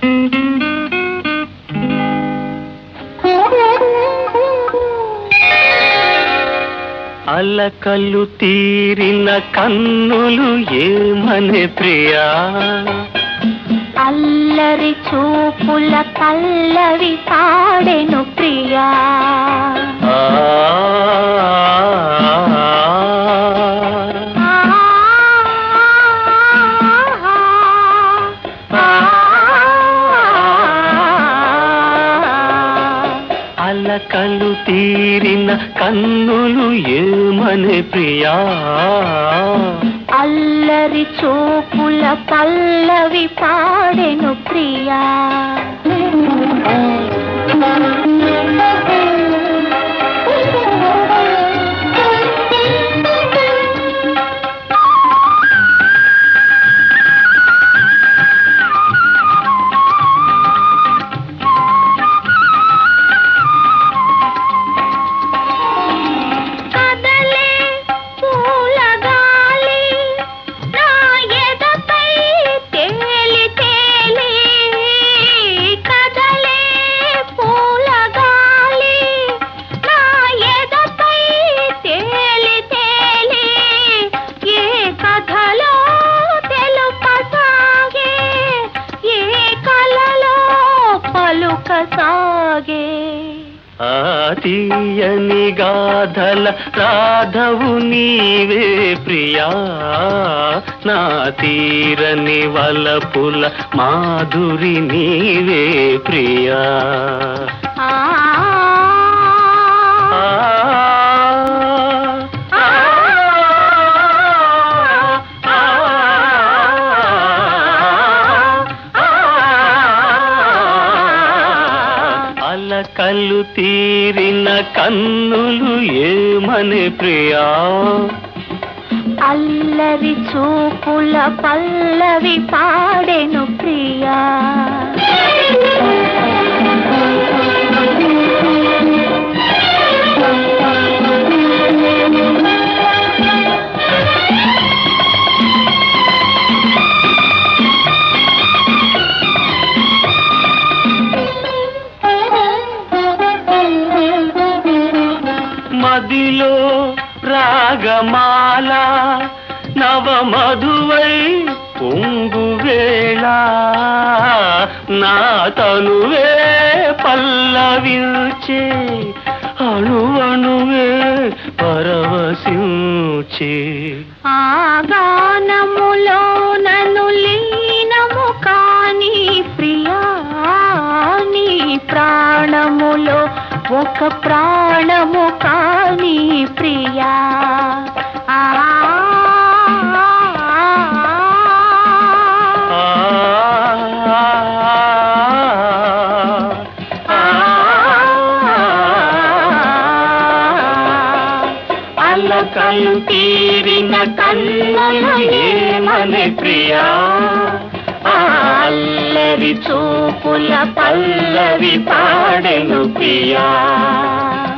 అలకలు తీరిన కన్నులు ఏమనే ప్రియా, అల్లరి చూపుల పల్లవి పాడెను ప్రియా. అలకలు తీరిన కన్నులు ఏమనే ప్రియా, అల్లరి చూపుల పల్లవి పాడెను ప్రియా. తీయని గాథల రాధవు నీవే ప్రియా, నా తీరని వలపుల మాధురి నీవే ప్రియా. అలకలు తీరిన కన్నులు ఏమనే ప్రియా, అల్లరి చూపుల పల్లవి పాడెను ప్రియా. మదిలో రాగమాల నవమధువై పొంగువేళ, నా తనువే పల్లవించే అణువణువే పరవశించే. ఆ గానములో నన్ను లీనము కాని ప్రియా, నీ ప్రాణములో ఒక ప్రాణము కాని ప్రియా. అలకలు తీరిన కన్నులు ఏమనే ప్రియా, అల్లరి చూపుల పల్లవి పాడెను ప్రియా.